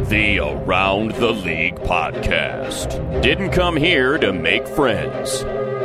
The Around the League podcast. Didn't come here to make friends.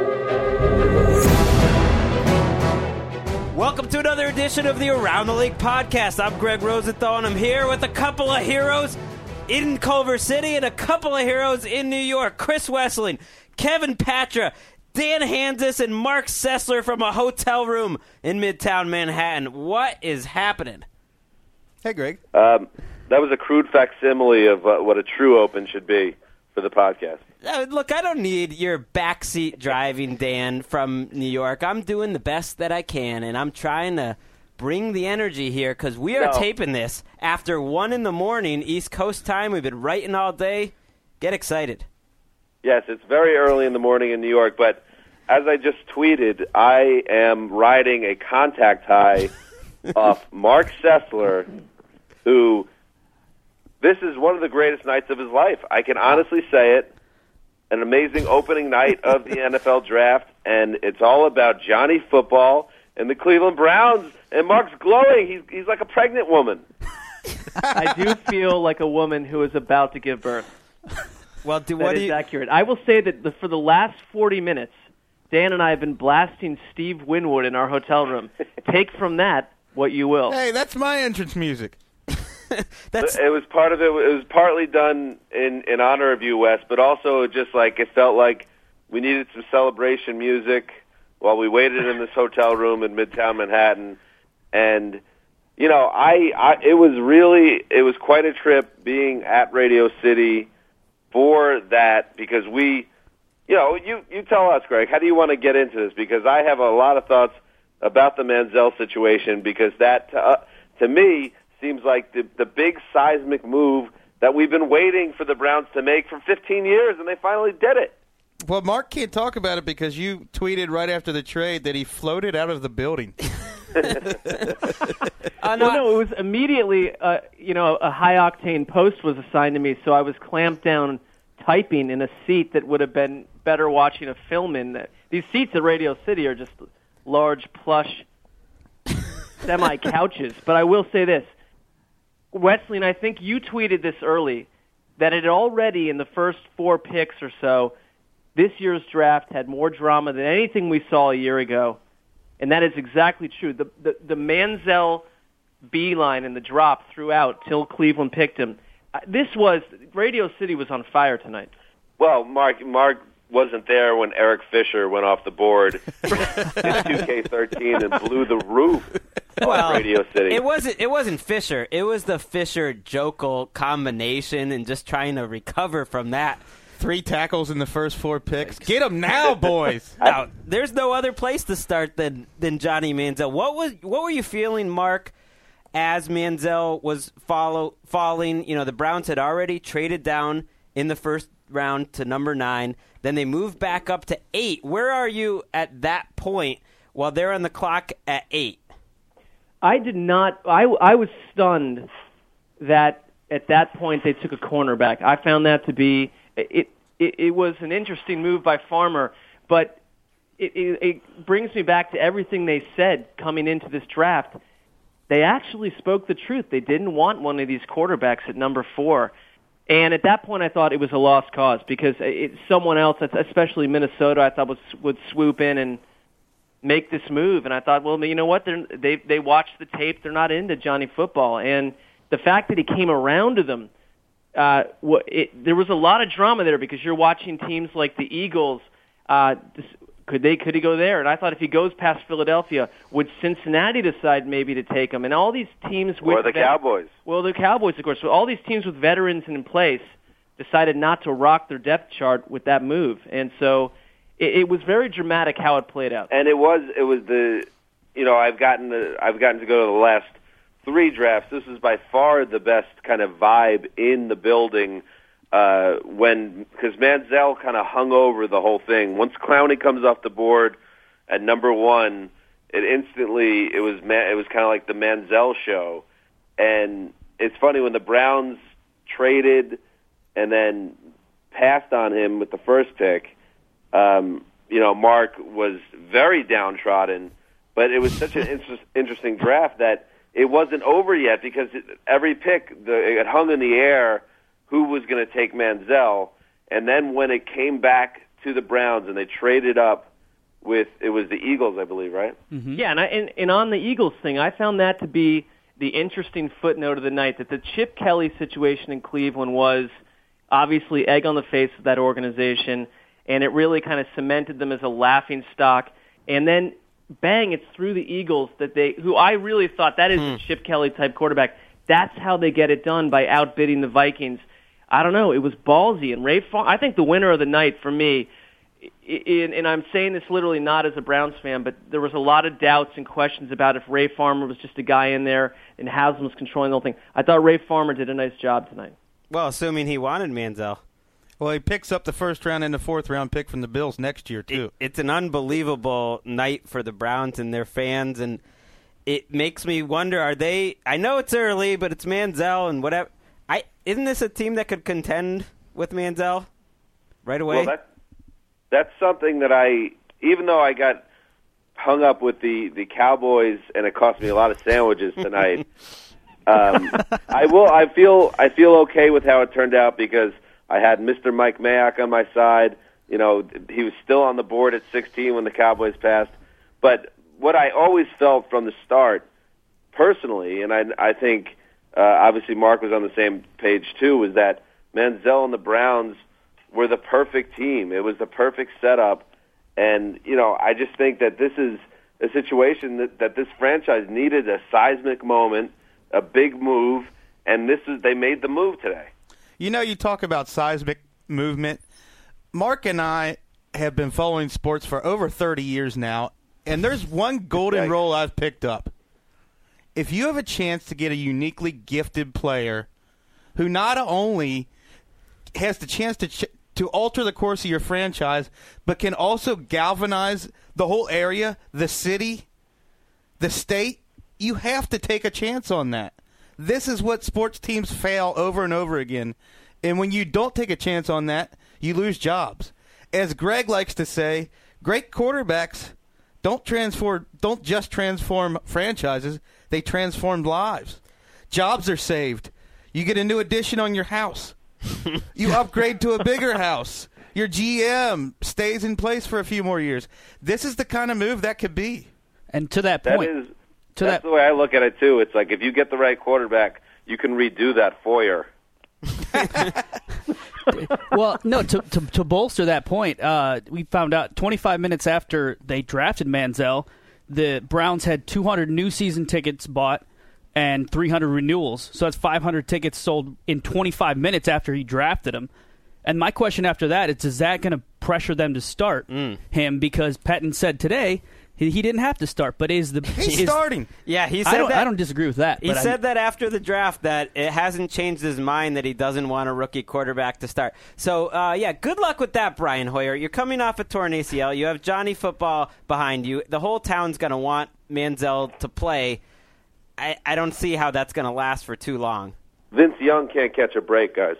Welcome to another edition of the Around the League podcast. I'm Greg Rosenthal, and I'm here with a couple of heroes in Culver City and a couple of heroes in New York. Chris Wesseling, Kevin Patra, Dan Hansis, and Mark Sessler from a hotel room in Midtown Manhattan. What is happening? Hey, Greg. That was a crude facsimile of what a true open should be for the podcast. Look, I don't need your backseat driving, Dan, from New York. I'm doing the best that I can, and I'm trying to bring the energy here because we are taping this after 1 a.m. East Coast time. We've been writing all day. Get excited. Yes, it's very early in the morning in New York, but as I just tweeted, I am riding a contact high off Mark Sessler, who this is one of the greatest nights of his life. I can honestly say it. An amazing opening night of the NFL draft, and it's all about Johnny Football and the Cleveland Browns. And Mark's glowing. He's like a pregnant woman. I do feel like a woman who is about to give birth. Well, that is accurate. I will say that for the last 40 minutes, Dan and I have been blasting Steve Winwood in our hotel room. Take from that what you will. Hey, that's my entrance music. It was part of it. It was partly done in honor of you, Wes, but also just like it felt like we needed some celebration music while we waited in this hotel room in Midtown Manhattan. And you know, it was quite a trip being at Radio City for that, because you tell us, Greg, how do you want to get into this? Because I have a lot of thoughts about the Manziel situation, because that to me seems like the big seismic move that we've been waiting for the Browns to make for 15 years, and they finally did it. Well, Mark can't talk about it because you tweeted right after the trade that he floated out of the building. No, it was immediately, a high-octane post was assigned to me, so I was clamped down typing in a seat that would have been better watching a film in. These seats at Radio City are just large, plush, semi-couches. But I will say this. Wesleyan, I think you tweeted this early, that it already in the first 4 picks or so, this year's draft had more drama than anything we saw a year ago, and that is exactly true. The Manziel beeline and the drop throughout till Cleveland picked him. Radio City was on fire tonight. Well, Mark wasn't there when Eric Fisher went off the board in 2K13 and blew the roof off Radio City. It wasn't Fisher. It was the Fisher-Jokel combination and just trying to recover from that. 3 tackles in the first 4 picks. Get them now, boys. Now, there's no other place to start than Johnny Manziel. What were you feeling, Mark, as Manziel was falling? You know, the Browns had already traded down in the first round to number 9. Then they moved back up to 8. Where are you at that point while they're on the clock at 8? I did not. I was stunned that at that point they took a cornerback. I found that to be it was an interesting move by Farmer, but it brings me back to everything they said coming into this draft. They actually spoke the truth. They didn't want one of these quarterbacks at number 4. And at that point, I thought it was a lost cause, because someone else, especially Minnesota, I thought would swoop in and make this move. And I thought, well, you know what? They watched the tape. They're not into Johnny Football. And the fact that he came around to them, there was a lot of drama there, because you're watching teams like the Eagles. Could he go there? And I thought if he goes past Philadelphia, would Cincinnati decide maybe to take him? And all these teams with Cowboys. Well, the Cowboys, of course. So all these teams with veterans in place decided not to rock their depth chart with that move, and so it was very dramatic how it played out. And it was I've gotten to go to the last 3 drafts. This is by far the best kind of vibe in the building. Because Manziel kind of hung over the whole thing. Once Clowney comes off the board at number 1, it was kind of like the Manziel show. And it's funny, when the Browns traded and then passed on him with the first pick, Mark was very downtrodden, but it was such an interesting draft that it wasn't over yet, because every pick, it hung in the air who was going to take Manziel. And then when it came back to the Browns and they traded up with, it was the Eagles, I believe, right? Mm-hmm. Yeah, and on the Eagles thing, I found that to be the interesting footnote of the night, that the Chip Kelly situation in Cleveland was obviously egg on the face of that organization, and it really kind of cemented them as a laughing stock. And then, bang, it's through the Eagles who I really thought that is a Chip Kelly type quarterback. That's how they get it done, by outbidding the Vikings. I don't know. It was ballsy. And I think the winner of the night for me, and I'm saying this literally not as a Browns fan, but there was a lot of doubts and questions about if Ray Farmer was just a guy in there and Haslam was controlling the whole thing. I thought Ray Farmer did a nice job tonight. Well, assuming he wanted Manziel. Well, he picks up the first round and the fourth round pick from the Bills next year, too. It's an unbelievable night for the Browns and their fans, and it makes me wonder, I know it's early, but it's Manziel and whatever. Isn't this a team that could contend with Manziel right away? Well, that's something that even though I got hung up with the Cowboys and it cost me a lot of sandwiches tonight, I feel okay with how it turned out because I had Mr. Mike Mayock on my side. You know, he was still on the board at 16 when the Cowboys passed. But what I always felt from the start, personally, and I think obviously Mark was on the same page too, was that Manziel and the Browns were the perfect team. It was the perfect setup. And, you know, I just think that this is a situation that this franchise needed a seismic moment, a big move, and they made the move today. You know, you talk about seismic movement. Mark and I have been following sports for over 30 years now, and there's one golden rule I've picked up. If you have a chance to get a uniquely gifted player who not only has the chance to alter the course of your franchise, but can also galvanize the whole area, the city, the state, you have to take a chance on that. This is what sports teams fail over and over again. And when you don't take a chance on that, you lose jobs. As Greg likes to say, great quarterbacks don't just transform franchises, they transform lives. Jobs are saved. You get a new addition on your house. You upgrade to a bigger house. Your GM stays in place for a few more years. This is the kind of move that could be. And to that point, that's the way I look at it too. It's like if you get the right quarterback, you can redo that foyer. Well, no, to bolster that point, we found out 25 minutes after they drafted Manziel, the Browns had 200 new season tickets bought and 300 renewals. So that's 500 tickets sold in 25 minutes after he drafted him. And my question after that is that going to pressure them to start him? Because Pettine said today he didn't have to start, but he's starting. Yeah, he said I don't disagree with that. He said that after the draft that it hasn't changed his mind that he doesn't want a rookie quarterback to start. So, good luck with that, Brian Hoyer. You're coming off a torn ACL. You have Johnny Football behind you. The whole town's going to want Manziel to play. I don't see how that's going to last for too long. Vince Young can't catch a break, guys.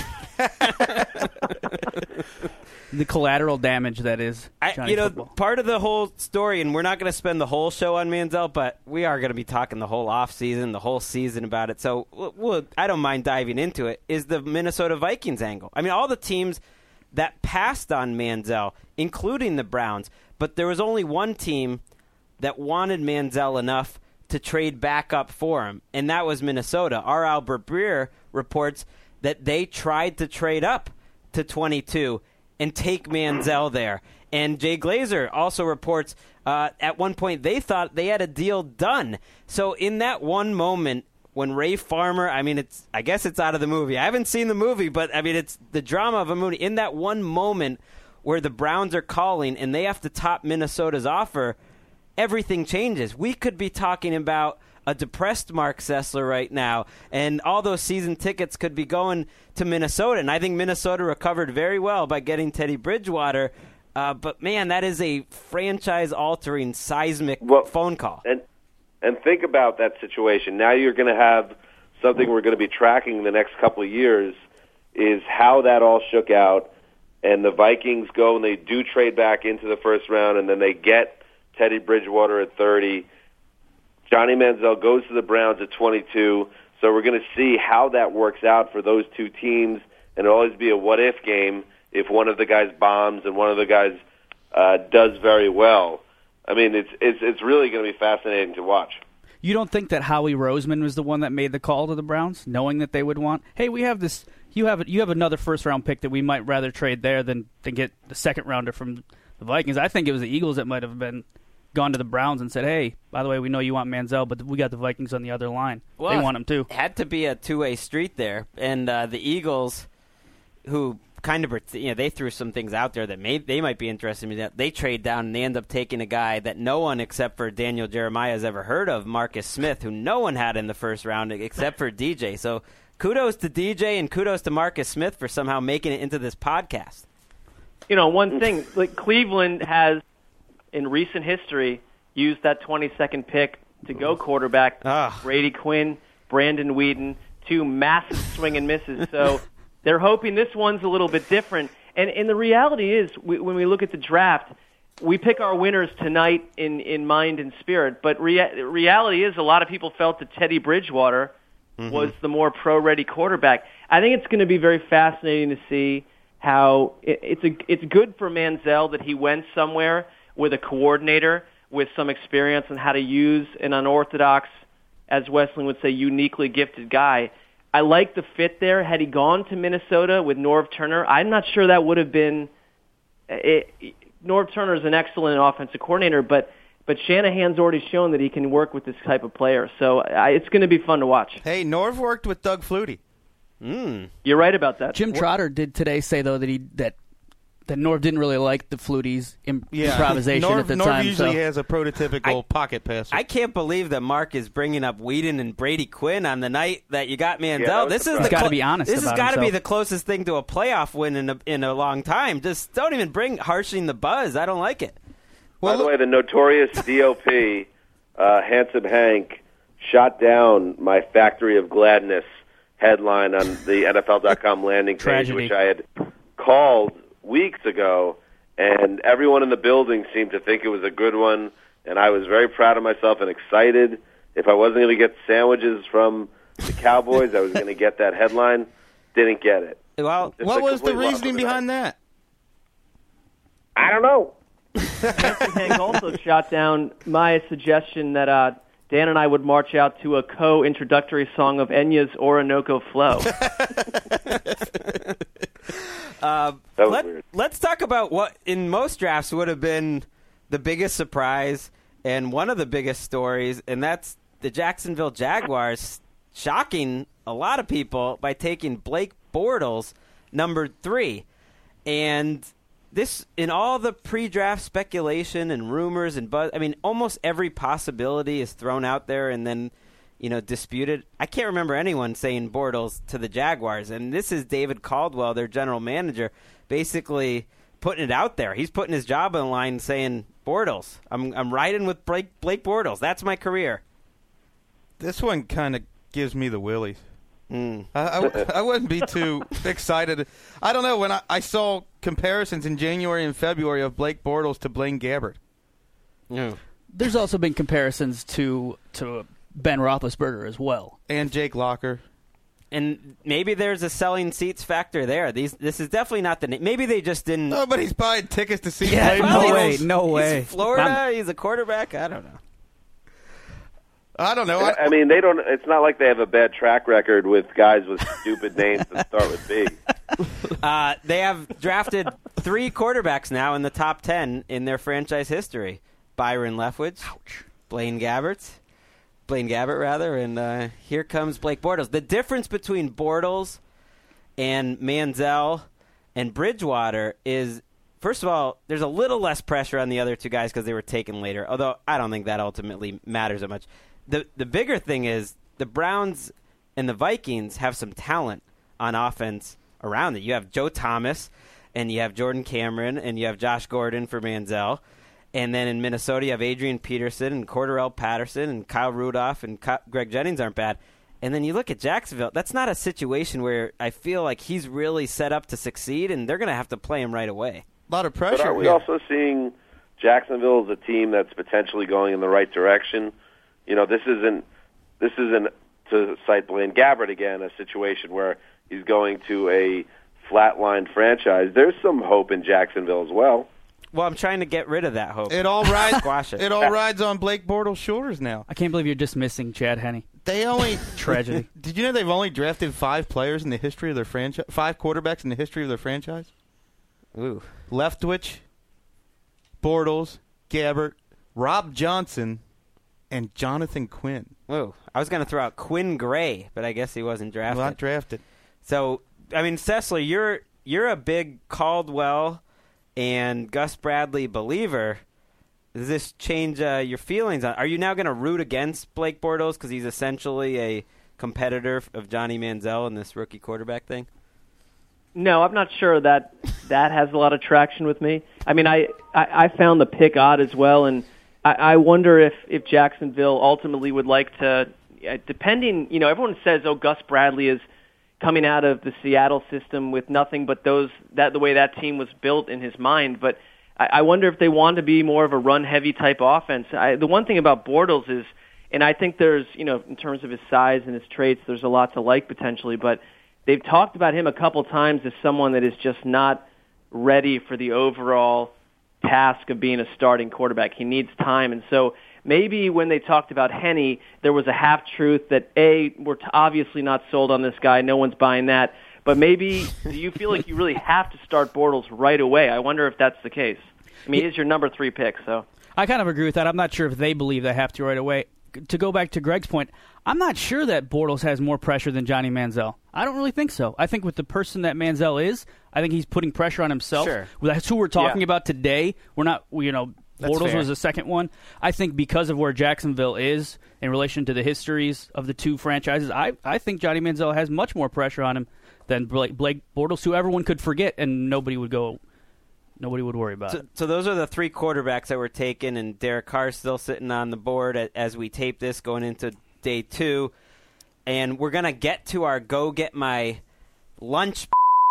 The collateral damage that is Johnny Football. Part of the whole story, and we're not going to spend the whole show on Manziel, but we are going to be talking the whole offseason, the whole season about it. So I don't mind diving into it, is the Minnesota Vikings angle. I mean, all the teams that passed on Manziel, including the Browns, but there was only one team that wanted Manziel enough to trade back up for him, and that was Minnesota. R. Albert Breer reports that they tried to trade up to 22 and take Manziel there. And Jay Glazer also reports at one point they thought they had a deal done. So in that one moment when Ray Farmer, I guess it's out of the movie. I haven't seen the movie, but it's the drama of a movie. In that one moment where the Browns are calling and they have to top Minnesota's offer, everything changes. We could be talking about a depressed Mark Sessler right now, and all those season tickets could be going to Minnesota. And I think Minnesota recovered very well by getting Teddy Bridgewater. But, man, that is a franchise-altering, seismic phone call. And think about that situation. Now you're going to have something we're going to be tracking the next couple of years is how that all shook out. And the Vikings go and they do trade back into the first round, and then they get Teddy Bridgewater at 30. Johnny Manziel goes to the Browns at 22. So we're going to see how that works out for those two teams, and it'll always be a what-if game if one of the guys bombs and one of the guys does very well. I mean, it's really going to be fascinating to watch. You don't think that Howie Roseman was the one that made the call to the Browns, knowing that they would want, hey, we have this, you have another first-round pick that we might rather trade there than get the second-rounder from the Vikings? I think it was the Eagles that might have gone to the Browns and said, hey, by the way, we know you want Manziel, but we got the Vikings on the other line. Well, they want him too. It had to be a two-way street there. And the Eagles, who kind of, they threw some things out there that they might be interested in. They trade down and they end up taking a guy that no one except for Daniel Jeremiah has ever heard of, Marcus Smith, who no one had in the first round except for DJ. So kudos to DJ and kudos to Marcus Smith for somehow making it into this podcast. One thing, like Cleveland has, in recent history, used that 22nd pick to go quarterback. Brady Quinn, Brandon Whedon, two massive swing and misses. So they're hoping this one's a little bit different. And the reality is, when we look at the draft, we pick our winners tonight in mind and spirit. But reality is, a lot of people felt that Teddy Bridgewater was the more pro-ready quarterback. I think it's going to be very fascinating to see how it's good for Manziel that he went somewhere with a coordinator with some experience on how to use an unorthodox, as Wesleyan would say, uniquely gifted guy. I like the fit there. Had he gone to Minnesota with Norv Turner, I'm not sure that would have been Norv Turner is an excellent offensive coordinator, but Shanahan's already shown that he can work with this type of player. So it's going to be fun to watch. Hey, Norv worked with Doug Flutie. You're right about that. Jim Trotter did today say, though, that Norv didn't really like the Flutie's improvisation at the time. Norv usually has a prototypical pocket passer. I can't believe that Mark is bringing up Whedon and Brady Quinn on the night that you got Manziel. Yeah, this has got to be honest. This has got to himself. be the closest thing to a playoff win in a long time. Just don't even bring harshing the buzz. I don't like it. By the way, the notorious DOP, Handsome Hank, shot down my Factory of Gladness headline on the NFL.com landing page, Tragedy. which I had called weeks ago, and everyone in the building seemed to think it was a good one, and I was very proud of myself and excited. If I wasn't going to get sandwiches from the Cowboys, I was going to get that headline. Didn't get it. Well, what was the reasoning behind that? I don't know. Handsome Hank also shot down my suggestion that Dan and I would march out to a co-introductory song of Enya's Orinoco Flow. Let's talk about what in most drafts would have been the biggest surprise and one of the biggest stories, and that's the Jacksonville Jaguars shocking a lot of people by taking Blake Bortles, number 3. And this, in all the pre-draft speculation and rumors and buzz, I mean, almost every possibility is thrown out there and then, disputed. I can't remember anyone saying Bortles to the Jaguars, and this is David Caldwell, their general manager, basically putting it out there. He's putting his job on the line saying, Bortles, I'm riding with Blake Bortles. That's my career. This one kind of gives me the willies. I wouldn't be too excited. I don't know. When I saw comparisons in January and February of Blake Bortles to Blaine Gabbert. No. There's also been comparisons to Ben Roethlisberger as well. And Jake Locker. And maybe there's a selling seats factor there. This is definitely not the name. Maybe they just didn't. No, but he's buying tickets to see Yeah, Blake well, Bortles. No way. He's Florida. He's a quarterback. I don't know. I don't know. I mean, they don't. It's not like they have a bad track record with guys with stupid names that start with B. They have drafted 3 quarterbacks now in the top 10 in their franchise history. Byron Leftwich, Blaine Gabbert, and here comes Blake Bortles. The difference between Bortles and Manziel and Bridgewater is, first of all, there's a little less pressure on the other 2 guys because they were taken later, although I don't think that ultimately matters that much. The bigger thing is the Browns and the Vikings have some talent on offense around it. You have Joe Thomas, and you have Jordan Cameron, and you have Josh Gordon for Manziel. And then in Minnesota, you have Adrian Peterson and Cordarrelle Patterson and Kyle Rudolph and Greg Jennings aren't bad. And then you look at Jacksonville. That's not a situation where I feel like he's really set up to succeed, and they're going to have to play him right away. A lot of pressure. But are we also seeing Jacksonville as a team that's potentially going in the right direction? This isn't to cite Blaine Gabbert again, a situation where he's going to a flatline franchise. There's some hope in Jacksonville as well. Well, I'm trying to get rid of that hope. It all rides. Squash it. It all rides on Blake Bortles' shoulders now. I can't believe you're dismissing Chad Henne. They only Tragedy. Did you know they've only drafted 5 players in the history of their franchise? 5 quarterbacks in the history of their franchise. Ooh. Leftwich, Bortles, Gabbert, Rob Johnson, and Jonathan Quinn. Ooh. I was going to throw out Quinn Gray, but I guess he wasn't drafted. Not drafted. So, I mean, Sessler, you're a big Caldwell and Gus Bradley believer. Does this change your feelings? Are you now going to root against Blake Bortles because he's essentially a competitor of Johnny Manziel in this rookie quarterback thing? No, I'm not sure that has a lot of traction with me. I mean, I found the pick odd as well, and I wonder if Jacksonville ultimately would like to, depending, everyone says, Gus Bradley is coming out of the Seattle system with nothing but the way that team was built in his mind. But I wonder if they want to be more of a run-heavy type offense. The one thing about Bortles is, and I think there's, in terms of his size and his traits, there's a lot to like potentially, but they've talked about him a couple times as someone that is just not ready for the overall task of being a starting quarterback. He needs time. And so maybe when they talked about Henne, there was a half-truth that, A, we're obviously not sold on this guy. No one's buying that. But maybe do you feel like you really have to start Bortles right away? I wonder if that's the case. I mean, he's your number 3 pick, so. I kind of agree with that. I'm not sure if they believe they have to right away. To go back to Greg's point, I'm not sure that Bortles has more pressure than Johnny Manziel. I don't really think so. I think with the person that Manziel is, I think he's putting pressure on himself. Sure. That's who we're talking about today. We're not, Bortles was the second one. I think because of where Jacksonville is in relation to the histories of the two franchises, I think Johnny Manziel has much more pressure on him than Blake Bortles, who everyone could forget and nobody would worry about it. So those are the 3 quarterbacks that were taken, and Derek Carr's still sitting on the board as we tape this going into day 2. And we're going to get to our go get my lunch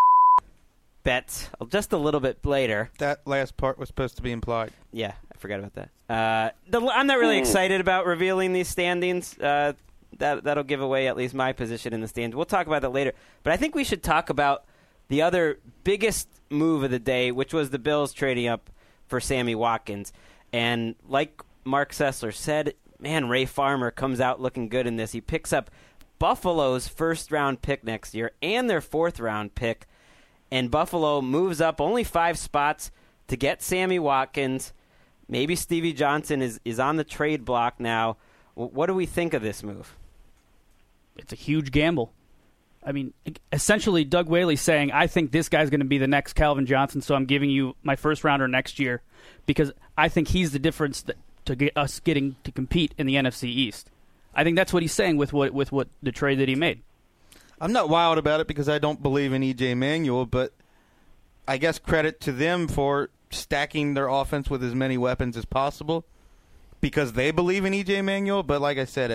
bets just a little bit later. That last part was supposed to be implied. Yeah, I forgot about that. I'm not really excited about revealing these standings. That'll give away at least my position in the standings. We'll talk about that later. But I think we should talk about the other biggest move of the day, which was the Bills trading up for Sammy Watkins. And like Mark Sessler said, man, Ray Farmer comes out looking good in this. He picks up Buffalo's first-round pick next year and their 4th-round pick. And Buffalo moves up only 5 spots to get Sammy Watkins. Maybe Stevie Johnson is on the trade block now. What do we think of this move? It's a huge gamble. I mean, essentially, Doug Whaley's saying, I think this guy's going to be the next Calvin Johnson, so I'm giving you my first-rounder next year because I think he's the difference to get us getting to compete in the NFC East. I think that's what he's saying with what the trade that he made. I'm not wild about it because I don't believe in E.J. Manuel, but I guess credit to them for stacking their offense with as many weapons as possible because they believe in E.J. Manuel. But like I said,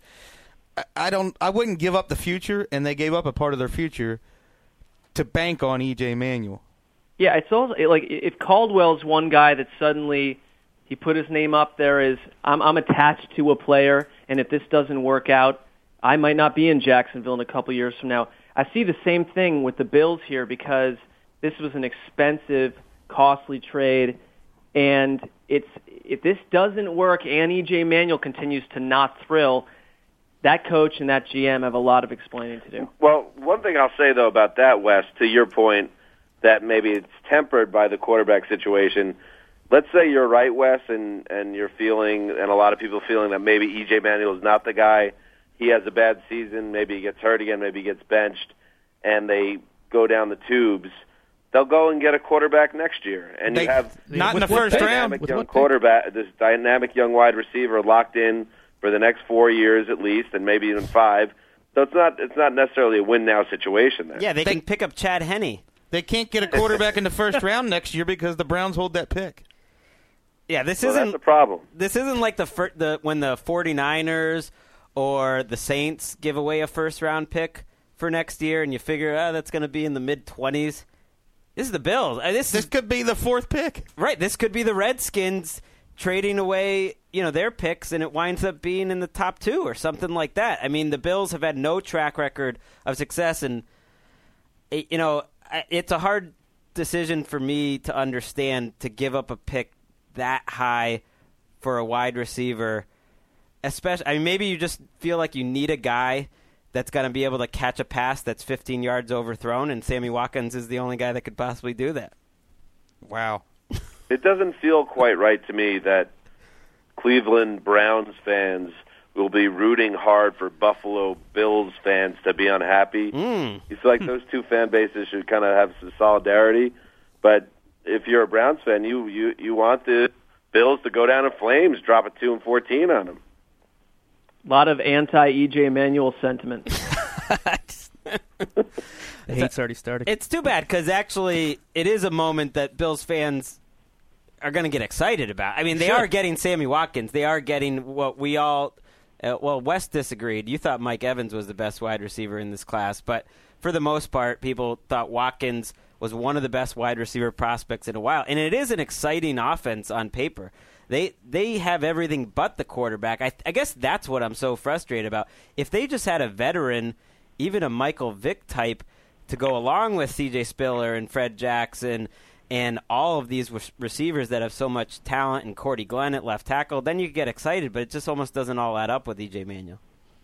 I wouldn't give up the future, and they gave up a part of their future to bank on E.J. Manuel. Yeah, it's also like if Caldwell's one guy that suddenly he put his name up there as I'm attached to a player, and if this doesn't work out, I might not be in Jacksonville in a couple years from now. I see the same thing with the Bills here because this was an expensive, costly trade, and if this doesn't work and E.J. Manuel continues to not thrill, that coach and that GM have a lot of explaining to do. Well, one thing I'll say, though, about that, Wes, to your point that maybe it's tempered by the quarterback situation, let's say you're right, Wes, and you're feeling, and a lot of people feeling that maybe E.J. Manuel is not the guy. He has a bad season. Maybe he gets hurt again. Maybe he gets benched, and they go down the tubes. They'll go and get a quarterback next year, and you have not in the first round. Young quarterback, this dynamic young wide receiver locked in for the next 4 years at least, and maybe even 5. So it's not necessarily a win now situation there. Yeah, they can pick up Chad Henne. They can't get a quarterback in the first round next year because the Browns hold that pick. Yeah, this isn't that's the problem. This isn't like when the 49ers or the Saints give away a first-round pick for next year, and you figure, that's going to be in the mid-20s. This is the Bills. This could be the 4th pick. Right, this could be the Redskins trading away their picks, and it winds up being in the top 2 or something like that. I mean, the Bills have had no track record of success, and it's a hard decision for me to understand to give up a pick that high for a wide receiver. Especially, I mean, maybe you just feel like you need a guy that's going to be able to catch a pass that's 15 yards overthrown, and Sammy Watkins is the only guy that could possibly do that. Wow. It doesn't feel quite right to me that Cleveland Browns fans will be rooting hard for Buffalo Bills fans to be unhappy. You feel like those two fan bases should kind of have some solidarity. But if you're a Browns fan, you want the Bills to go down in flames, drop a 2-14 on them. A lot of anti-E.J. Manuel sentiment. The hate's already started. It's too bad because actually it is a moment that Bills fans are going to get excited about. I mean, they are getting Sammy Watkins. They are getting what we all Wes disagreed. You thought Mike Evans was the best wide receiver in this class, but for the most part, people thought Watkins was one of the best wide receiver prospects in a while. And it is an exciting offense on paper. They have everything but the quarterback. I guess that's what I'm so frustrated about. If they just had a veteran, even a Michael Vick type, to go along with C.J. Spiller and Fred Jackson and all of these receivers that have so much talent, and Cordy Glenn at left tackle, then you get excited, but it just almost doesn't all add up with E.J. Manuel.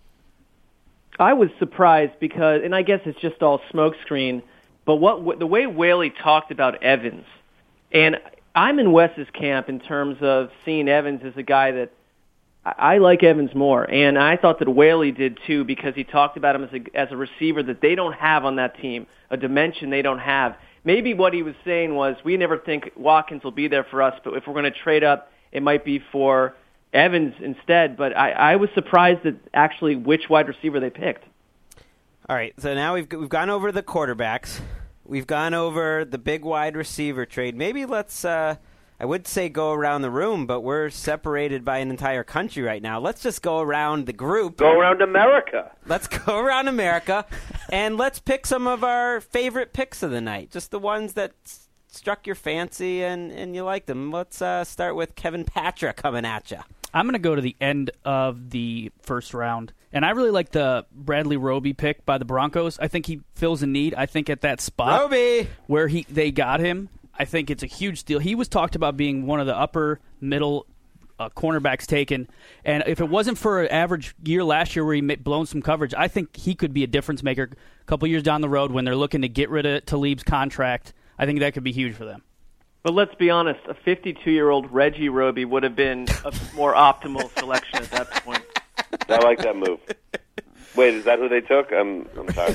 I was surprised because, and I guess it's just all smokescreen, but the way Whaley talked about Evans, and I'm in Wes's camp in terms of seeing Evans as a guy that I like Evans more, and I thought that Whaley did too because he talked about him as a receiver that they don't have on that team, a dimension they don't have. Maybe what he was saying was, we never think Watkins will be there for us, but if we're going to trade up, it might be for Evans instead. But I was surprised at actually which wide receiver they picked. All right, so now we've gone over the quarterbacks. We've gone over the big wide receiver trade. Maybe let's, I would say go around the room, but we're separated by an entire country right now. Let's just go around the group. Go around America. Let's go around America, and let's pick some of our favorite picks of the night, just the ones that struck your fancy and you liked them. Let's start with Kevin Patra coming at you. I'm going to go to the end of the first round, and I really like the Bradley Roby pick by the Broncos. I think he fills a need. I think at that spot Roby, where they got him, I think it's a huge deal. He was talked about being one of the upper middle cornerbacks taken, and if it wasn't for an average year last year where he blown some coverage, I think he could be a difference maker a couple years down the road when they're looking to get rid of Talib's contract. I think that could be huge for them. But let's be honest, a 52-year-old Reggie Roby would have been a more optimal selection at that point. I like that move. Wait, is that who they took? I'm sorry.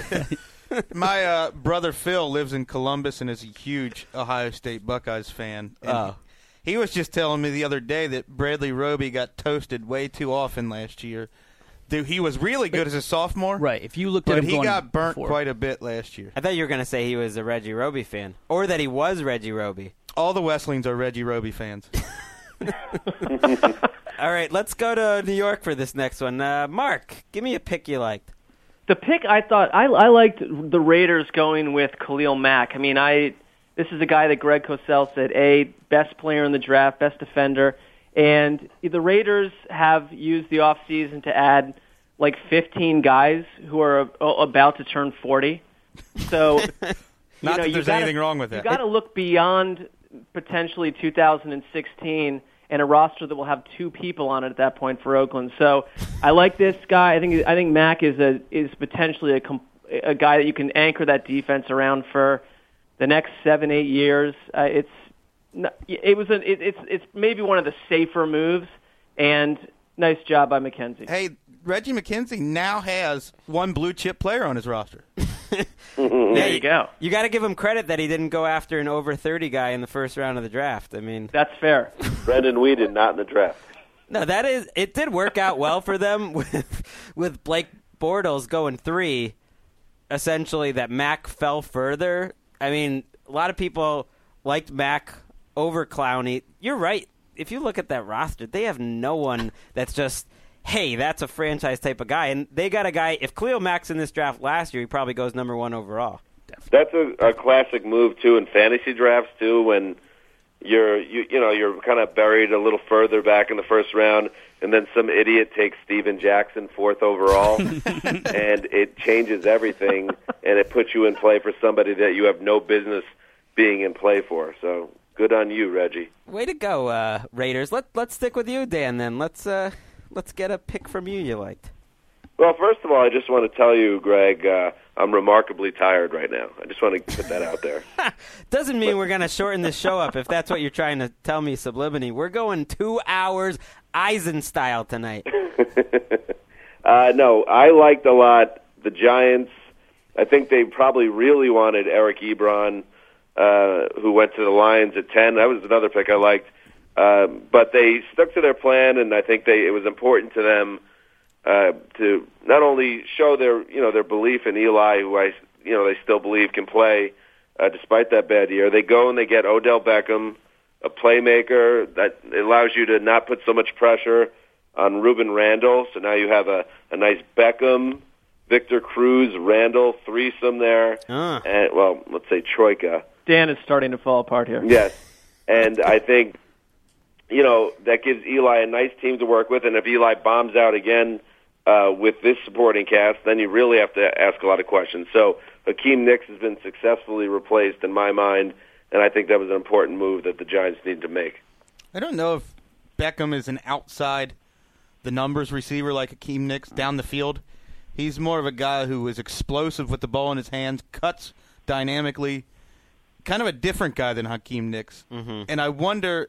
My brother Phil lives in Columbus and is a huge Ohio State Buckeyes fan. And he was just telling me the other day that Bradley Roby got toasted way too often last year. Dude, he was really good as a sophomore. Right. If you looked at him, but he got burnt quite a bit last year. I thought you were going to say he was a Reggie Roby fan, or that he was Reggie Roby. All the Wesleyans are Reggie Roby fans. All right, let's go to New York for this next one. Mark, give me a pick you liked. The pick I thought I liked the Raiders going with Khalil Mack. I mean, this is a guy that Greg Cosell said, best player in the draft, best defender, and the Raiders have used the offseason to add like 15 guys who are about to turn 40. So, not that there's anything wrong with that. You got to look beyond potentially 2016 and a roster that will have 2 people on it at that point for Oakland. So I like this guy. I think Mack is potentially a guy that you can anchor that defense around for the next 7-8 years. It's maybe one of the safer moves, and nice job by McKenzie. Hey, Reggie McKenzie now has one blue chip player on his roster. There you go. You got to give him credit that he didn't go after an over 30 guy in the first round of the draft. I mean, that's fair. Brendan Weeden not in the draft. No, it did work out well for them with Blake Bortles going 3. Essentially, that Mack fell further. I mean, a lot of people liked Mack over Clowney. You're right. If you look at that roster, they have no one that's just, hey, that's a franchise type of guy. And they got a guy, if Khalil Mack's in this draft last year, he probably goes number 1 overall. That's a classic move, too, in fantasy drafts, too, when you're kind of buried a little further back in the first round, and then some idiot takes Steven Jackson 4th overall, and it changes everything, and it puts you in play for somebody that you have no business being in play for. So good on you, Reggie. Way to go, Raiders. Let's stick with you, Dan. Then let's get a pick from you liked. Well, first of all, I just want to tell you, Greg, I'm remarkably tired right now. I just want to put that out there. Doesn't mean we're going to shorten this show up if that's what you're trying to tell me, Sublimity. We're going 2 hours Eisen style tonight. No, I liked a lot the Giants. I think they probably really wanted Eric Ebron, who went to the Lions at 10. That was another pick I liked. But they stuck to their plan, and I think it was important to them to not only show their belief in Eli, who they still believe can play despite that bad year. They go and they get Odell Beckham, a playmaker that allows you to not put so much pressure on Ruben Randle. So now you have a nice Beckham, Victor Cruz, Randle threesome there, and let's say troika. Dan is starting to fall apart here. Yes, and I think that gives Eli a nice team to work with, and if Eli bombs out again with this supporting cast, then you really have to ask a lot of questions. So Hakeem Nicks has been successfully replaced in my mind, and I think that was an important move that the Giants need to make. I don't know if Beckham is an outside the numbers receiver like Hakeem Nicks down the field. He's more of a guy who is explosive with the ball in his hands, cuts dynamically, kind of a different guy than Hakeem Nicks. Mm-hmm. And I wonder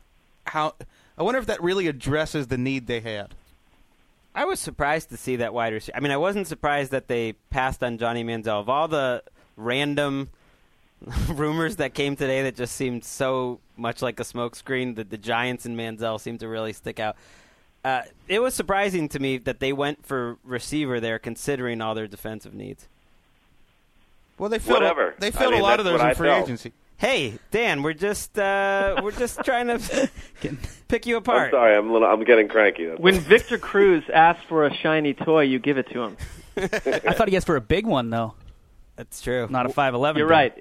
if that really addresses the need they had. I was surprised to see that wide receiver. I mean, I wasn't surprised that they passed on Johnny Manziel. Of all the random rumors that came today that just seemed so much like a smokescreen, that the Giants and Manziel seemed to really stick out. It was surprising to me that they went for receiver there, considering all their defensive needs. Well, they filled a lot of those in free agency. Hey, Dan, we're just trying to pick you apart. I'm sorry, I'm getting cranky. When Victor Cruz asks for a shiny toy, you give it to him. I thought he asked for a big one, though. That's true. Not a 5'11". You're right.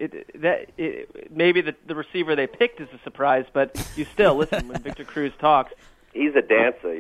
Maybe the receiver they picked is a surprise, but you still listen when Victor Cruz talks. He's a dancer,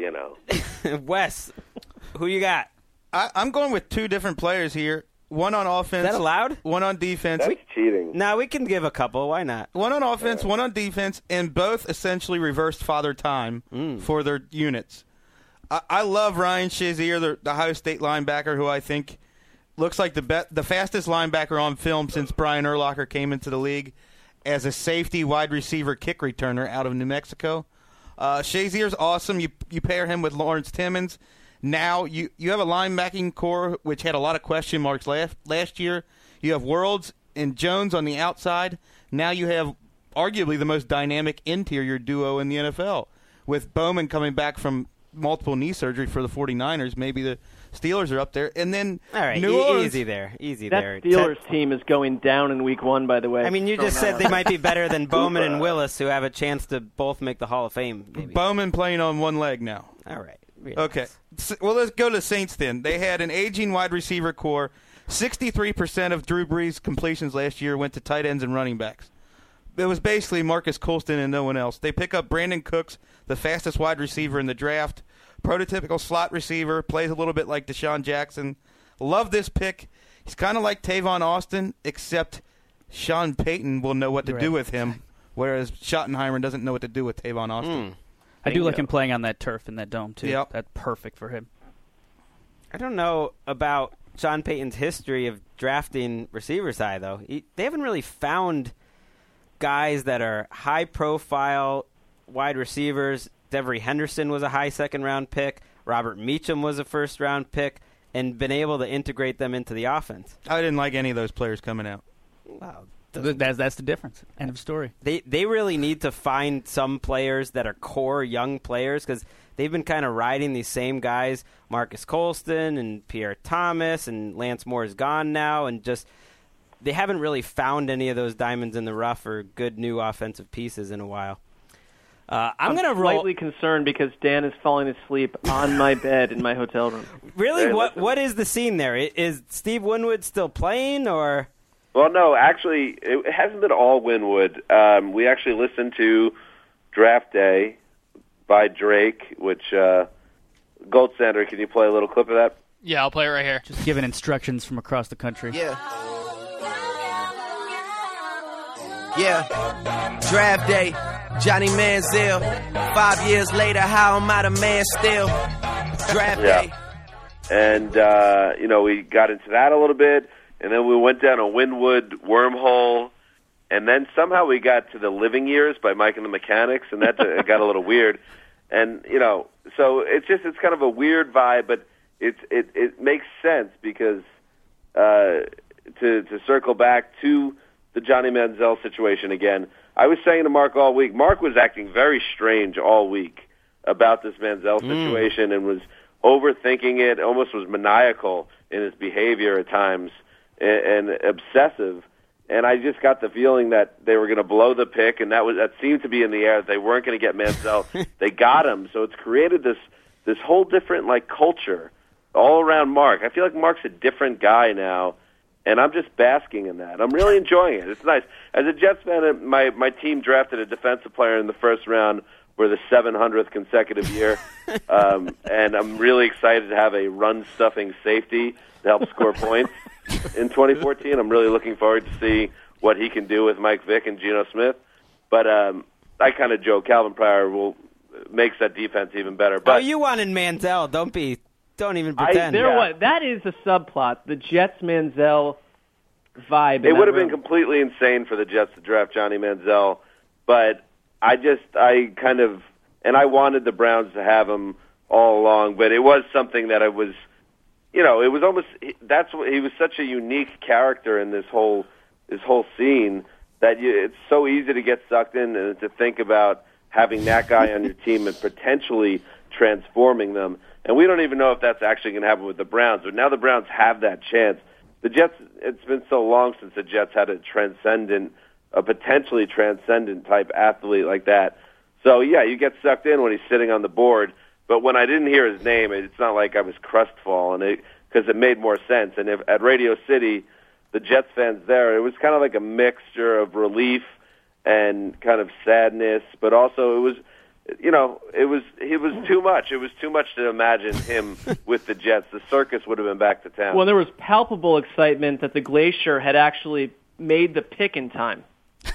Wes, who you got? I'm going with 2 different players here. One on offense. Is that allowed? One on defense. That's cheating. No, we can give a couple. Why not? One on offense, one on defense, and both essentially reversed father time for their units. I love Ryan Shazier, the Ohio State linebacker, who I think looks like the fastest linebacker on film since Brian Urlacher came into the league as a safety wide receiver kick returner out of New Mexico. Shazier's awesome. You pair him with Lawrence Timmons. Now you have a linebacking core which had a lot of question marks last year. You have Worlds and Jones on the outside. Now you have arguably the most dynamic interior duo in the NFL. With Bowman coming back from multiple knee surgery for the 49ers, maybe the Steelers are up there. And then all right, New Orleans, easy there. That Steelers team is going down in week 1, by the way. I mean, you just said they might be better than Bowman and Willis, who have a chance to both make the Hall of Fame. Maybe. Bowman playing on one leg now. All right. Okay. Well, let's go to the Saints then. They had an aging wide receiver core. 63% of Drew Brees' completions last year went to tight ends and running backs. It was basically Marcus Colston and no one else. They pick up Brandon Cooks, the fastest wide receiver in the draft. Prototypical slot receiver, plays a little bit like Deshaun Jackson. Love this pick. He's kind of like Tavon Austin, except Sean Payton will know what to do with him, whereas Schottenheimer doesn't know what to do with Tavon Austin. I do like him playing on that turf in that dome, too. Yep. That's perfect for him. I don't know about Sean Payton's history of drafting receivers high, though. They haven't really found guys that are high-profile wide receivers. Devery Henderson was a high second-round pick. Robert Meacham was a first-round pick, and been able to integrate them into the offense. I didn't like any of those players coming out. Wow. That's the difference. End of story. They really need to find some players that are core young players, because they've been kind of riding these same guys, Marcus Colston and Pierre Thomas, and Lance Moore is gone now, and just they haven't really found any of those diamonds in the rough or good new offensive pieces in a while. I'm going to roll. Slightly concerned because Dan is falling asleep on my bed in my hotel room. Really? What is the scene there? Is Steve Winwood still playing, or? Well, no, actually, it hasn't been all Winwood. We actually listened to Draft Day by Drake, which Gold Standard, can you play a little clip of that? Yeah, I'll play it right here. Just giving instructions from across the country. Yeah. Draft Day, Johnny Manziel. 5 years later, how am I the man still? Draft Day. And, we got into that a little bit, and then we went down a Winwood wormhole, and then somehow we got to the Living Years by Mike and the Mechanics, and that got a little weird. And, so it's kind of a weird vibe, but it makes sense because to circle back to the Johnny Manziel situation again, I was saying to Mark all week, Mark was acting very strange all week about this Manziel situation and was overthinking it, almost was maniacal in his behavior at times and obsessive. And I just got the feeling that they were going to blow the pick, and that seemed to be in the air. They weren't going to get Manziel. They got him, so it's created this whole different culture all around Mark. I feel like Mark's a different guy now, and I'm just basking in that. I'm really enjoying it. It's nice. As a Jets fan, my team drafted a defensive player in the first round for the 700th consecutive year, and I'm really excited to have a run-stuffing safety to help score points in 2014. I'm really looking forward to see what he can do with Mike Vick and Geno Smith. But I kind of joke Calvin Pryor makes that defense even better. But you wanted Manziel. Don't even pretend. That is a subplot. The Jets Manziel vibe. It would have been completely insane for the Jets to draft Johnny Manziel, but I wanted the Browns to have him all along. But it was something that I was. It was almost he was such a unique character in this whole scene that it's so easy to get sucked in and to think about having that guy on your team and potentially transforming them. And we don't even know if that's actually going to happen with the Browns. But now the Browns have that chance. The Jets, it's been so long since the Jets had a potentially transcendent type athlete like that. So, yeah, you get sucked in when he's sitting on the board. But when I didn't hear his name, it's not like I was crestfallen because it made more sense. And at Radio City, the Jets fans there, it was kind of like a mixture of relief and kind of sadness, but also it was too much. It was too much to imagine him with the Jets. The circus would have been back to town. Well, there was palpable excitement that the Glacier had actually made the pick in time.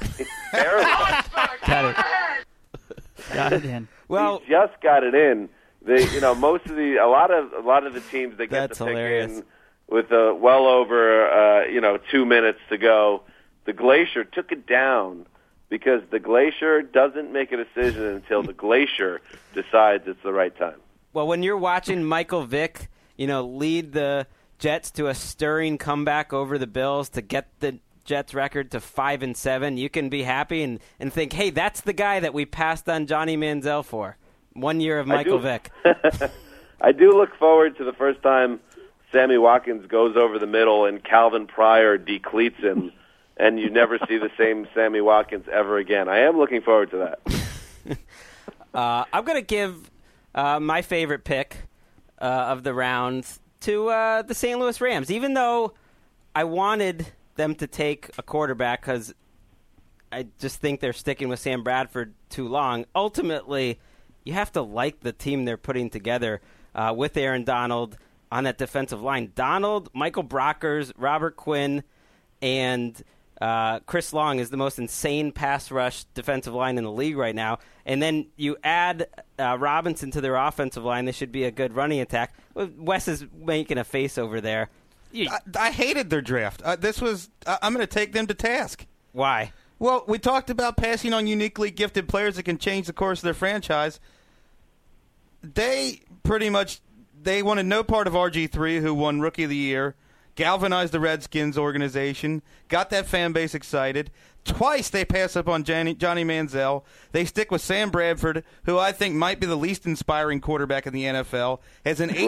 Got it in. Well, he just got it in. A lot of the teams that get the pick in with well over 2 minutes to go, the Glacier took it down because the Glacier doesn't make a decision until the Glacier decides it's the right time. Well, when you're watching Michael Vick, lead the Jets to a stirring comeback over the Bills to get the Jets record to 5-7, you can be happy and think, hey, that's the guy that we passed on Johnny Manziel for. 1 year of Michael Vick. I do look forward to the first time Sammy Watkins goes over the middle and Calvin Pryor decleats him, and you never see the same Sammy Watkins ever again. I am looking forward to that. I'm going to give my favorite pick of the round to the St. Louis Rams, even though I wanted them to take a quarterback because I just think they're sticking with Sam Bradford too long. Ultimately, you have to like the team they're putting together with Aaron Donald on that defensive line. Donald, Michael Brockers, Robert Quinn, and Chris Long is the most insane pass rush defensive line in the league right now. And then you add Robinson to their offensive line. This should be a good running attack. Wes is making a face over there. I hated their draft. I'm going to take them to task. Why? Well, we talked about passing on uniquely gifted players that can change the course of their franchise. They wanted no part of RG3, who won Rookie of the Year, galvanized the Redskins organization, got that fan base excited. Twice they pass up on Johnny Manziel. They stick with Sam Bradford, who I think might be the least inspiring quarterback in the NFL, has an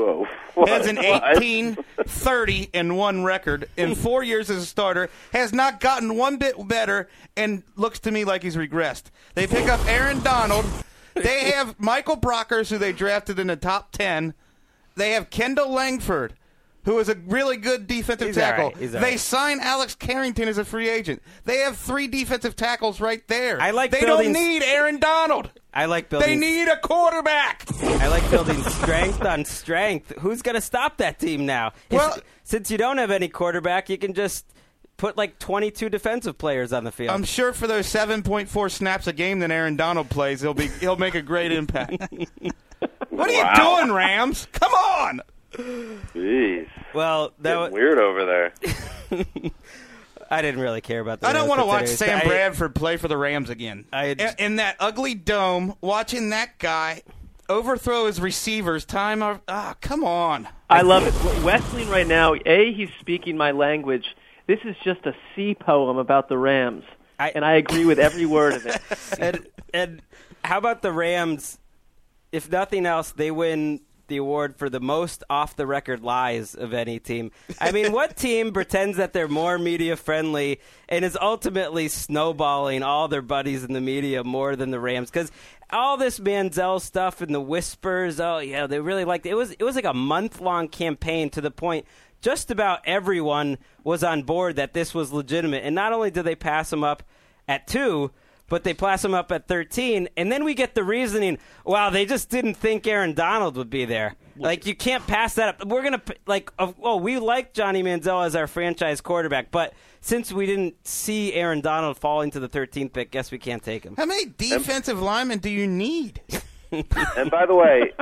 18-30-1 record in 4 years as a starter, has not gotten one bit better, and looks to me like he's regressed. They pick up Aaron Donald. They have Michael Brockers, who they drafted in the top 10. They have Kendall Langford, who is a really good defensive He's tackle. all right. He's all They right. sign Alex Carrington as a free agent. They have 3 defensive tackles right there. They building- don't need Aaron Donald. I like building. They need a quarterback. I like building strength on strength. Who's going to stop that team now? Since you don't have any quarterback, you can just put like 22 defensive players on the field. I'm sure for those 7.4 snaps a game that Aaron Donald plays, he'll make a great impact. What are you doing, Rams? Come on. Jeez. Well, that Getting weird over there. I didn't really care about that. I don't want to watch Sam Bradford play for the Rams again. In that ugly dome, watching that guy overthrow his receivers come on. I love it. Wesleyan right now, he's speaking my language. This is just a sea poem about the Rams, and I agree with every word of it. and how about the Rams? If nothing else, they win the award for the most off-the-record lies of any team. I mean, what team pretends that they're more media-friendly and is ultimately snowballing all their buddies in the media more than the Rams? Because all this Manziel stuff and the whispers, they really liked it. It was like a month-long campaign to the point just about everyone was on board that this was legitimate. And not only did they pass him up at 2, but they pass him up at 13, and then we get the reasoning, they just didn't think Aaron Donald would be there. Like, you can't pass that up. We're going to, we like Johnny Manziel as our franchise quarterback, but since we didn't see Aaron Donald falling to the 13th pick, guess we can't take him. How many defensive linemen do you need? And by the way,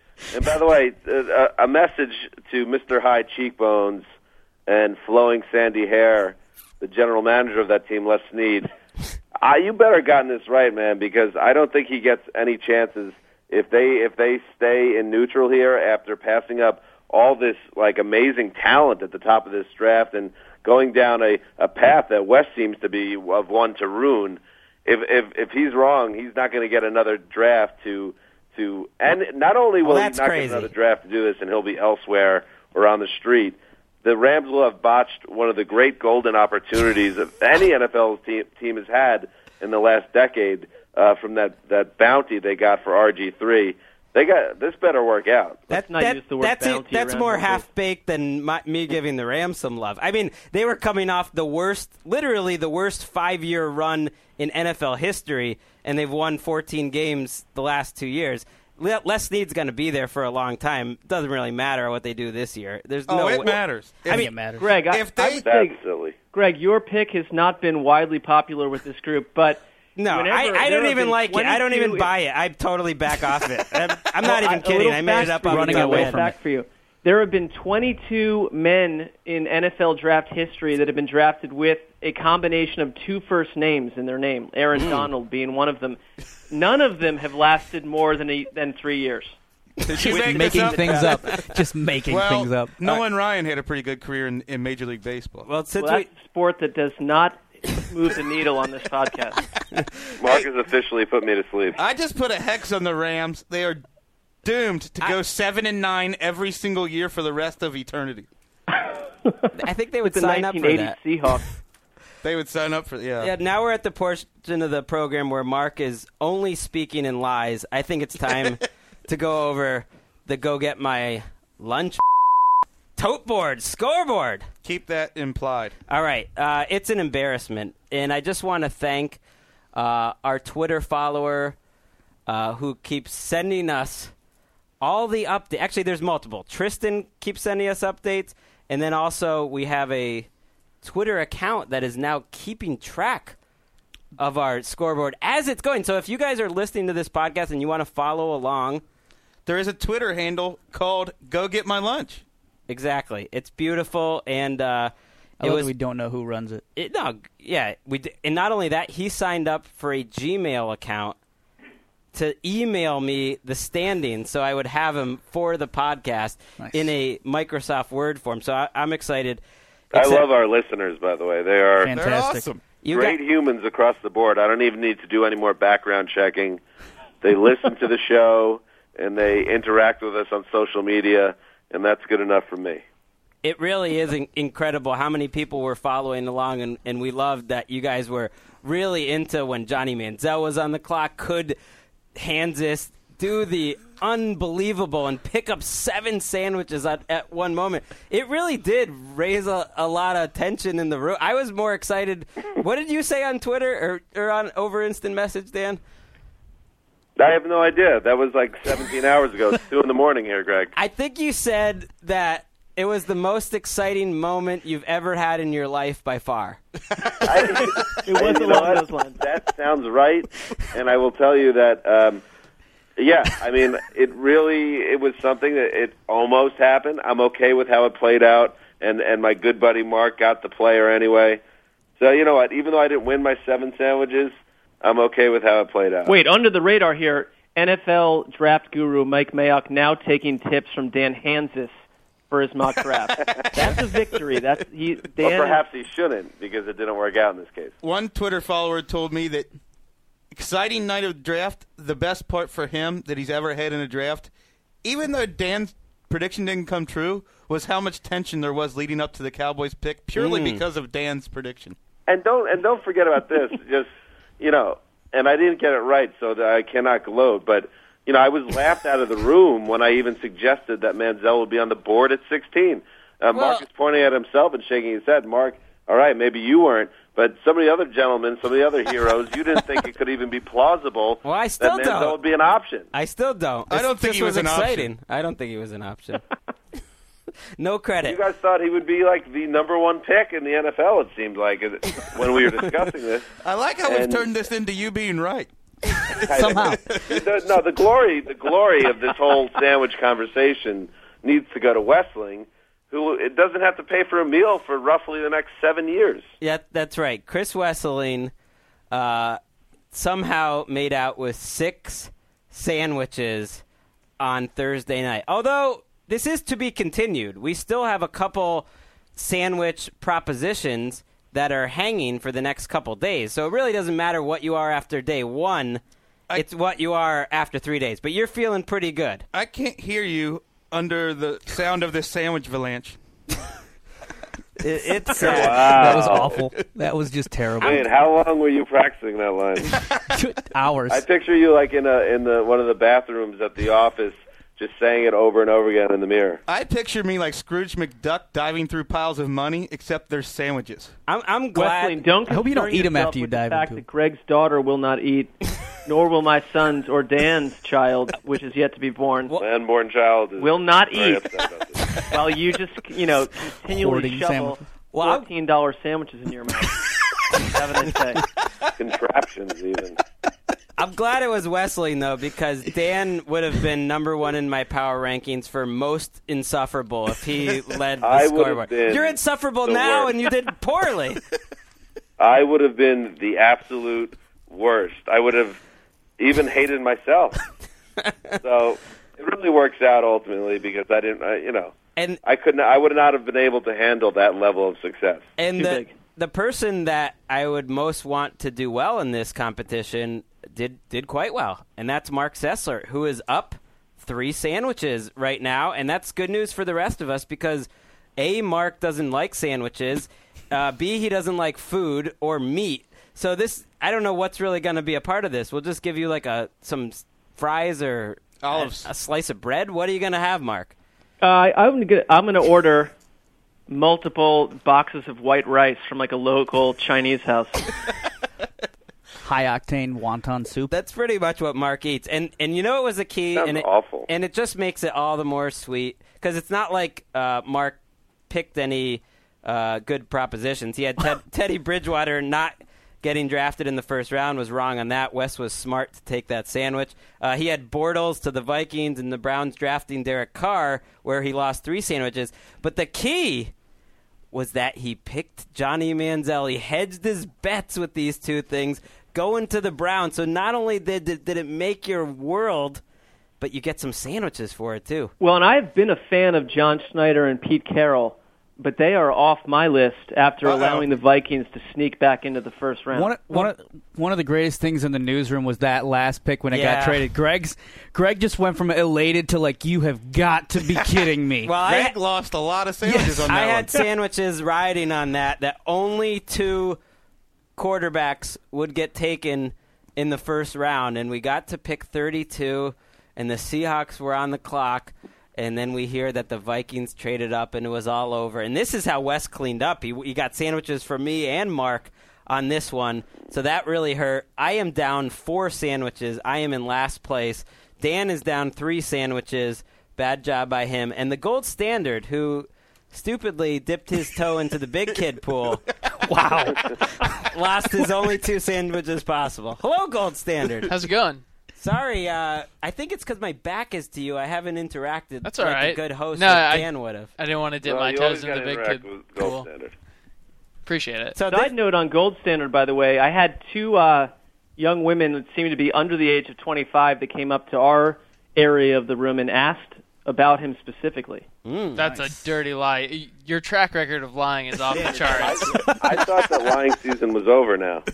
a message to Mr. High Cheekbones and flowing sandy hair, the general manager of that team, Les Snead. You better gotten this right, man, because I don't think he gets any chances if they stay in neutral here after passing up all this like amazing talent at the top of this draft and going down a path that West seems to be of one to ruin. If he's wrong, he's not going to get another draft and not only will he not get another draft to do this, and he'll be elsewhere or on the street. The Rams will have botched one of the great golden opportunities of any NFL team has had in the last decade from that bounty they got for RG3. This better work out. Let's not use the word bounty. That's more half-baked than me giving the Rams some love. I mean, they were coming off literally the worst 5-year run in NFL history, and they've won 14 games the last 2 years. Les Snead's going to be there for a long time. Doesn't really matter what they do this year. It matters. It matters. Greg, I would say, silly. Greg, your pick has not been widely popular with this group, but no, I don't even like it. I don't even buy it. I totally back off it. I'm not even kidding. I made it up on running away from it. For you. There have been 22 men in NFL draft history that have been drafted with a combination of 2 first names in their name, Aaron Donald being one of them. None of them have lasted more than 3 years. Just making things up. Just making things up. Nolan Ryan had a pretty good career in Major League Baseball. Well, that's a sport that does not move the needle on this podcast. Mark has officially put me to sleep. I just put a hex on the Rams. They are doomed to go 7-9 every single year for the rest of eternity. I think they would the sign up for 1980 that. Seahawks. They would sign up for Yeah, now we're at the portion of the program where Mark is only speaking in lies. I think it's time to go over the Go Get My Lunch tote board, scoreboard. Keep that implied. All right. It's an embarrassment, and I just want to thank our Twitter follower who keeps sending us all the updates. Actually, there's multiple. Tristan keeps sending us updates, and then also we have a Twitter account that is now keeping track of our scoreboard as it's going. So if you guys are listening to this podcast and you want to follow along, there is a Twitter handle called Go Get My Lunch. Exactly. It's beautiful, and we don't know who runs it. And not only that, he signed up for a Gmail account to email me the standings so I would have him for the podcast in a Microsoft Word form. So I'm excited. I love our listeners, by the way. They're awesome. Great humans across the board. I don't even need to do any more background checking. They listen to the show, and they interact with us on social media, and that's good enough for me. It really is incredible how many people were following along, and we loved that you guys were really into when Johnny Manziel was on the clock. Could Hansis do the unbelievable and pick up 7 sandwiches at one moment. It really did raise a lot of tension in the room. I was more excited. What did you say on Twitter or on over instant message, Dan? I have no idea. That was like 17 hours ago. It's 2 in the morning here, Greg. I think you said that it was the most exciting moment you've ever had in your life by far. It was along those lines. That sounds right, and I will tell you that, yeah, I mean, it was something that it almost happened. I'm okay with how it played out, and my good buddy Mark got the player anyway. So you know what? Even though I didn't win my 7 sandwiches, I'm okay with how it played out. Wait, under the radar here, NFL draft guru Mike Mayock now taking tips from Dan Hansis for his mock draft. That's a victory. Dan. Well, perhaps he shouldn't, because it didn't work out in this case. One Twitter follower told me that exciting night of draft, the best part for him that he's ever had in a draft, even though Dan's prediction didn't come true, was how much tension there was leading up to the Cowboys pick, purely because of Dan's prediction. And don't forget about this. Just, you know, and I didn't get it right, so that I cannot gloat, but you know, I was laughed out of the room when I even suggested that Manziel would be on the board at 16. Mark is pointing at himself and shaking his head. Mark, all right, maybe you weren't, but some of the other gentlemen, some of the other heroes, you didn't think it could even be plausible I still that Manziel don't. would be an option. I still don't. I don't think he was an exciting. option. I don't think he was an option. No credit. You guys thought he would be like the number 1 pick in the NFL, it seemed like, when we were discussing this. I like how we've turned this into you being right. Somehow. The glory of this whole sandwich conversation needs to go to Wessling, who it doesn't have to pay for a meal for roughly the next 7 years. Yeah, that's right. Chris Wesseling somehow made out with 6 sandwiches on Thursday night. Although this is to be continued. We still have a couple sandwich propositions that are hanging for the next couple days. So it really doesn't matter what you are after day 1. It's what you are after 3 days. But you're feeling pretty good. I can't hear you under the sound of this sandwich avalanche. It's sad. Wow. That was awful. That was just terrible. Wait, how long were you practicing that line? Hours. I picture you like in one of the bathrooms at the office, just saying it over and over again in the mirror. I picture me like Scrooge McDuck diving through piles of money, except there's sandwiches. I'm glad. Wesleyan, don't I hope you don't concern eat 'em yourself after you with dive the fact into 'em. that Greg's daughter will not eat, nor will my son's or Dan's child, which is yet to be born, The unborn child will not very eat. upset about this. while you just, continually Hoarding shovel sandwiches. $14 sandwiches in your mouth. Having a say. Contraptions, even. I'm glad it was Wesleyan, though, because Dan would have been number 1 in my power rankings for most insufferable if he led the I would have scoreboard. been You're insufferable the now, worst. and you did poorly. I would have been the absolute worst. I would have even hated myself. So it really works out ultimately because I didn't, And I would not have been able to handle that level of success. and Too the big. the person that I would most want to do well in this competition did quite well, and that's Mark Sessler, who is up 3 sandwiches right now, and that's good news for the rest of us because A, Mark doesn't like sandwiches, B, he doesn't like food or meat. So this, I don't know what's really going to be a part of this. We'll just give you like some fries or Olives. a slice of bread. What are you going to have, Mark? I'm gonna order multiple boxes of white rice from like a local Chinese house. High octane wonton soup. That's pretty much what Mark eats, and you know it was a key, Sounds and it, awful. and it just makes it all the more sweet because it's not like Mark picked any good propositions. He had Teddy Bridgewater not getting drafted in the first round was wrong on that. Wes was smart to take that sandwich. He had Bortles to the Vikings and the Browns drafting Derek Carr, where he lost 3 sandwiches. But the key was that he picked Johnny Manziel. He hedged his bets with these 2 things, going to the Browns. So not only did it make your world, but you get some sandwiches for it, too. Well, and I've been a fan of John Schneider and Pete Carroll, but they are off my list after allowing the Vikings to sneak back into the first round. One of the greatest things in the newsroom was that last pick when it got traded. Greg just went from elated to like, you have got to be kidding me. Well, Greg lost a lot of sandwiches on that I one. had sandwiches riding on that only 2 quarterbacks would get taken in the first round, and we got to pick 32, and the Seahawks were on the clock, and then we hear that the Vikings traded up and it was all over. And this is how Wes cleaned up. He got sandwiches for me and Mark on this one, so that really hurt. I am down 4 sandwiches. I am in last place. Dan is down 3 sandwiches. Bad job by him. And the Gold Standard, who stupidly dipped his toe into the big kid pool, wow, lost his only 2 sandwiches possible. Hello, Gold Standard. How's it going? Sorry, I think it's because my back is to you. I haven't interacted That's all like right. a good host No, like Dan would have. I didn't want to dip my toes in the big kid pool. Appreciate it. So side note on Gold Standard, by the way, I had 2 young women that seemed to be under the age of 25 that came up to our area of the room and asked about him specifically. That's nice. A dirty lie. Your track record of lying is off the charts. I thought that lying season was over now.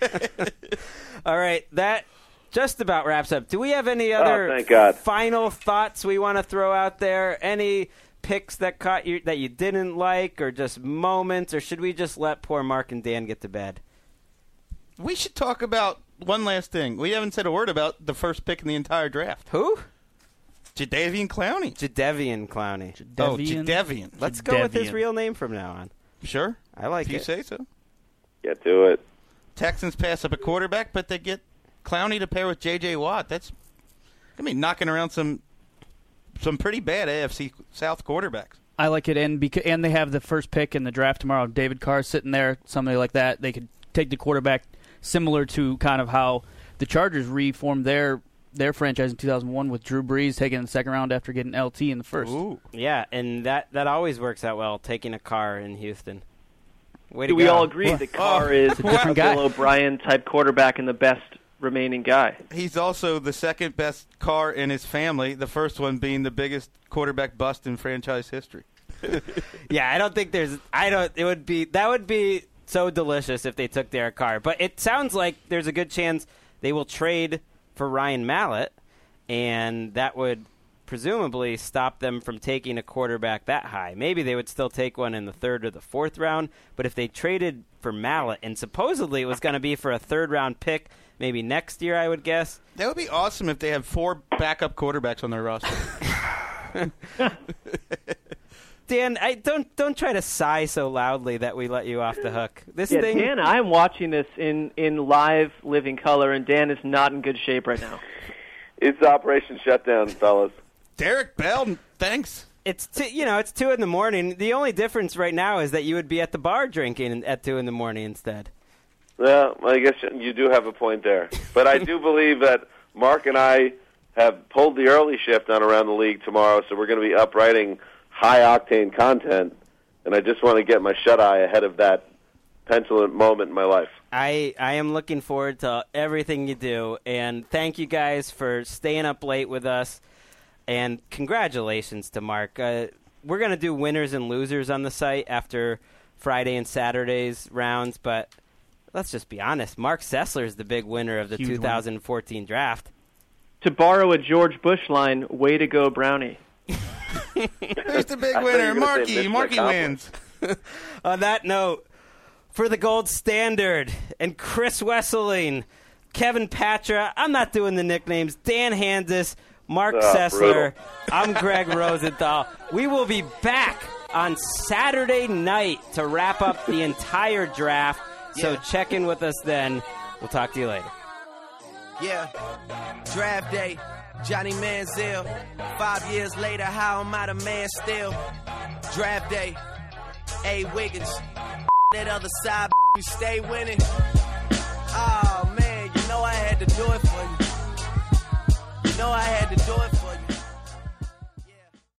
All right, that just about wraps up. Do we have any other final thoughts we want to throw out there? Any picks that caught you that you didn't like, or just moments, or should we just let poor Mark and Dan get to bed? We should talk about one last thing. We haven't said a word about the first pick in the entire draft. Who? Jadeveon Clowney. Jadeveon Clowney. Oh, Jadeveon. Let's go with his real name from now on. Sure. I like it. If you say so. Get to it. Texans pass up a quarterback, but they get Clowney to pair with J.J. Watt. That's going to be knocking around some pretty bad AFC South quarterbacks. I like it, and they have the first pick in the draft tomorrow. David Carr sitting there, somebody like that. They could take the quarterback similar to kind of how the Chargers reformed their franchise in 2001 with Drew Brees taking the second round after getting LT in the first. Ooh. Yeah, and that always works out well, taking a Carr in Houston. Way to Do we go. all agree that Carr is a Bill O'Brien-type quarterback and the best remaining guy? He's also the second best Carr in his family, the first one being the biggest quarterback bust in franchise history. Yeah, I don't think that would be so delicious if they took Derek Carr. But it sounds like there's a good chance they will trade for Ryan Mallett, and that would presumably stop them from taking a quarterback that high. Maybe they would still take one in the 3rd or the 4th round, but if they traded for Mallett, and supposedly it was going to be for a 3rd-round pick, maybe next year, I would guess. That would be awesome if they had 4 backup quarterbacks on their roster. Dan, don't try to sigh so loudly that we let you off the hook. Dan, I'm watching this in live living color, and Dan is not in good shape right now. It's Operation Shutdown, fellas. Derek Bell, thanks. It's 2 in the morning. The only difference right now is that you would be at the bar drinking at 2 in the morning instead. Well, I guess you do have a point there. But I do believe that Mark and I have pulled the early shift on Around the League tomorrow, so we're going to be up writing high-octane content, and I just want to get my shut-eye ahead of that petulant moment in my life. I am looking forward to everything you do, and thank you guys for staying up late with us, and congratulations to Mark. We're going to do winners and losers on the site after Friday and Saturday's rounds, but let's just be honest. Mark Sessler is the big winner of the 2014 draft. To borrow a George Bush line, way to go, Brownie. There's the big winner, Marky. Marky wins. On that note, for the Gold Standard and Chris Wesseling, Kevin Patra, I'm not doing the nicknames, Dan Hansis, Mark Sessler, I'm Greg Rosenthal. We will be back on Saturday night to wrap up the entire draft, so check in with us then. We'll talk to you later. Yeah, draft day, Johnny Manziel. 5 years later, how am I the man still? Draft day, A. Wiggins. That other side, we stay winning. Oh, man, you know I had to do it for you. You know I had to do it for you.